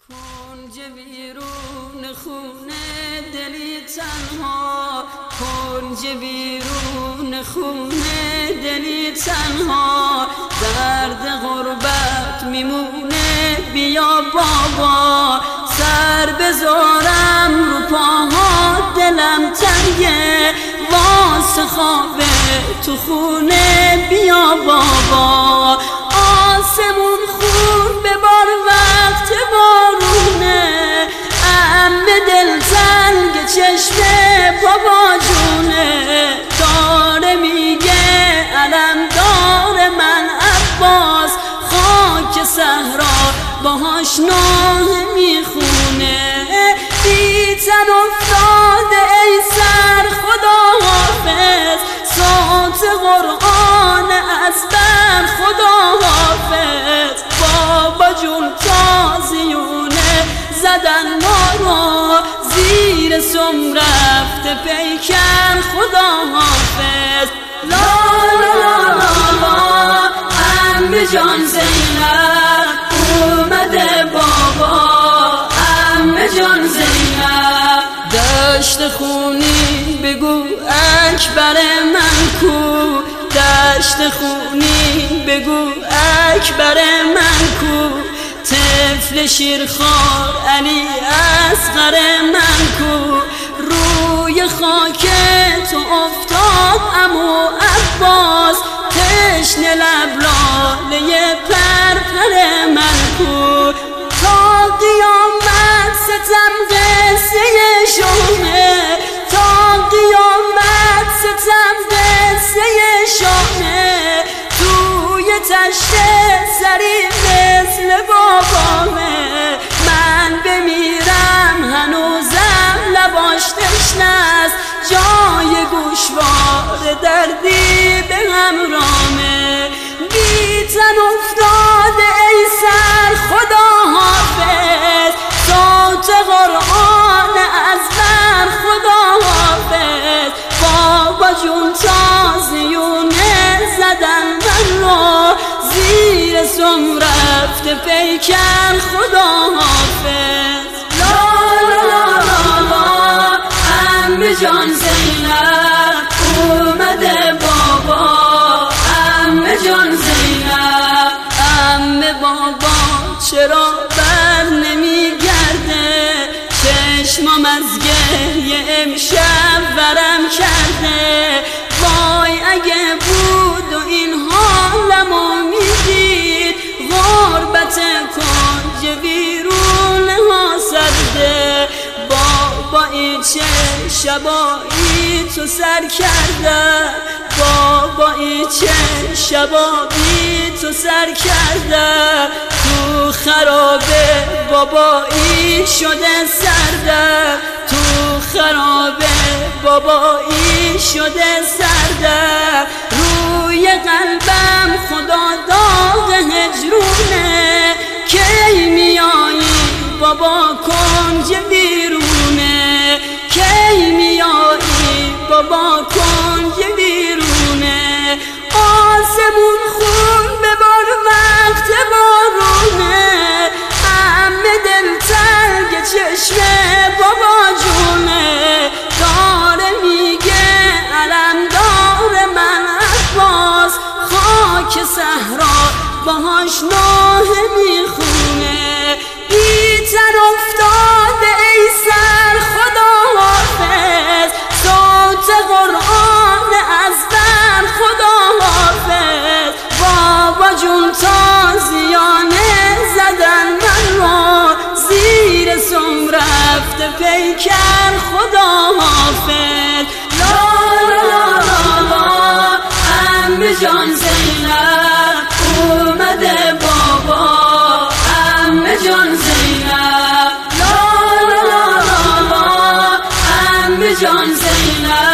کنج بیرون خونه دلی تنها، کنج بیرون خونه دلی تنها، درد غربت میمونه بیا بابا، سر بذارم رو پاها دلم تنگه، واسه خواب تو خونه بیا بابا، آسمون خون ببار وقت بارونه، عمه دلتنگ چشم بابا جونه، داره میگه علم دار من عباس، خاک صحرا باهاش نوحه میخونه، بی تن افتاده ای سر خدا حافظ، صوت قرآن از بر خدا حافظ، بابا جون تازیونه زدن ما رو، زیر سم رفته پیکر خدا حافظ، لا لا لا لا عمه جان زینب اومده بابا، عمه جان زینب دشت خونی بگو اکبر من کو، دشت خونی بگو اکبر من کو، طفل شیرخوار علی اصغر من کو، روی خاک تو افتاد عمو عباس، تشنه لب لاله پرپر من کو، تا قیامت ستم قصه شونه، تا قیامت ستم قصه شونه، توی تشت سری مثل بابامه، من بمیرم هنوزم لباش تشنست، جای گوشوار دردی به همرامه، بی تن افتاده ای سر خدا حافظ، صوت قرآن از بر خدا حافظ، بابا جون تازیونه زدن من رو، زیر سم رفته پیکر خدا حافظ، لا لا لا لا عمه جان زینب اومده بابا، عمه جان زینب، عمه بابا چرا بر نمیگرده، چشمم از گریه امشب ورم کرده، وای اگه بود و این حالمو میدید، غربت کنج ویرونه ها سرده، بابا این چه شبایی تو سر کرده، بابا این چه شبایی تو سر کرده، تو خرابه بابایی شده سرده، تو خرابه بابایی شده سرده، روی قلبم خدا داغ هجرونه، کی میایی بابا کنج بیرونه، کی میایی بابا کنج بیرونه، آسمون خون ببار وقت بارونه، عمه دلتنگ چشم بابا جونه، داره میگه علم دار من عباس، خاک صحرا باهاش نوحه میخونه، بی تن افتاده ای سر خدا حافظ، صوت قرآن از بر خدا حافظ، بابا جون تازیانه زدن من رو، زیر سم رفته پیکر خدا حافظ، لا لا لا لا عمه جان زینب اومده بابا، عمه جان زینب، لا لا لا لا عمه جان زینب.